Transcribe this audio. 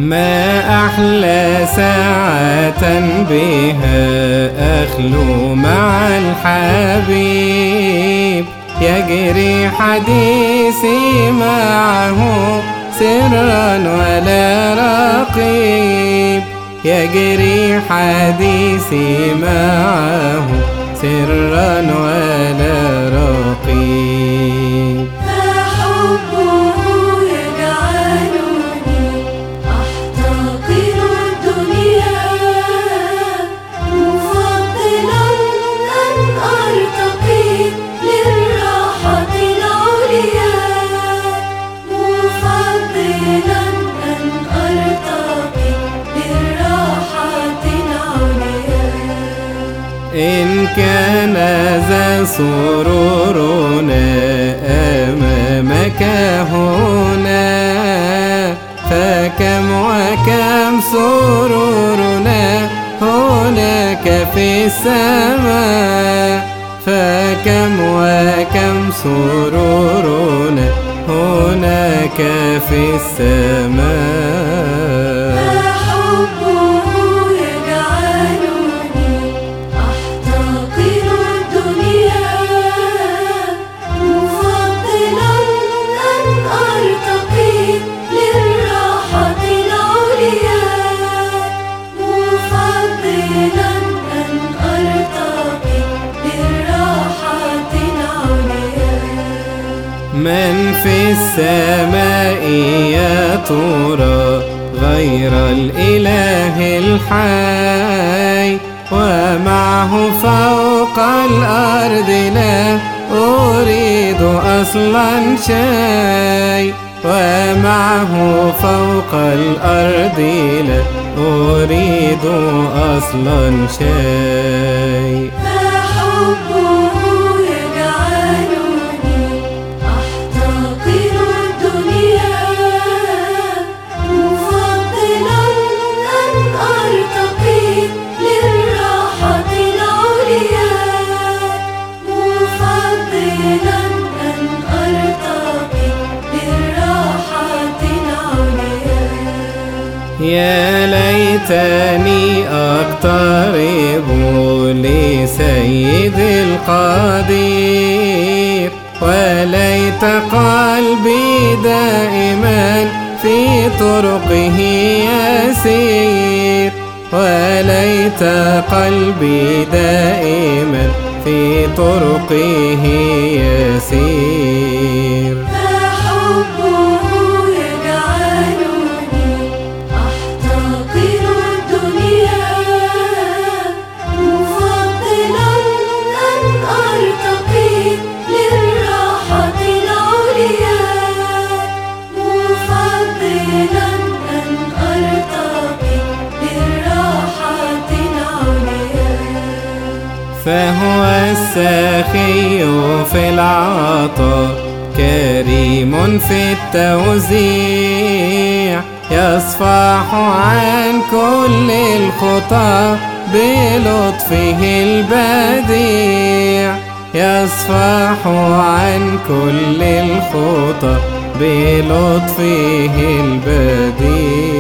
ما أحلى ساعة بها أخلو مع الحبيب، يجري حديثي معه سرا ولا رقيب، يجري حديثي معه سرا ولا رقيب. إن كان ذا سرورنا أمامك هنا، فكم وكم سرورنا هناك في السماء، فكم وكم سرورنا هناك في السماء. من في السماء يا ترى غير الإله الحي، ومعه فوق الأرض لا أريد أصلا شيء، ومعه فوق الأرض لا أريد أصلا شيء. يا ليتني أقترب لسيد القدير، وليت قلبي دائما في طرقه يسير، وليت قلبي دائما في طرقه يسير. فهو السخي في العطاء كريم في التوزيع، يصفح عن كل الخطى بلطفه البديع، يصفح عن كل الخطى بلطفه البديع.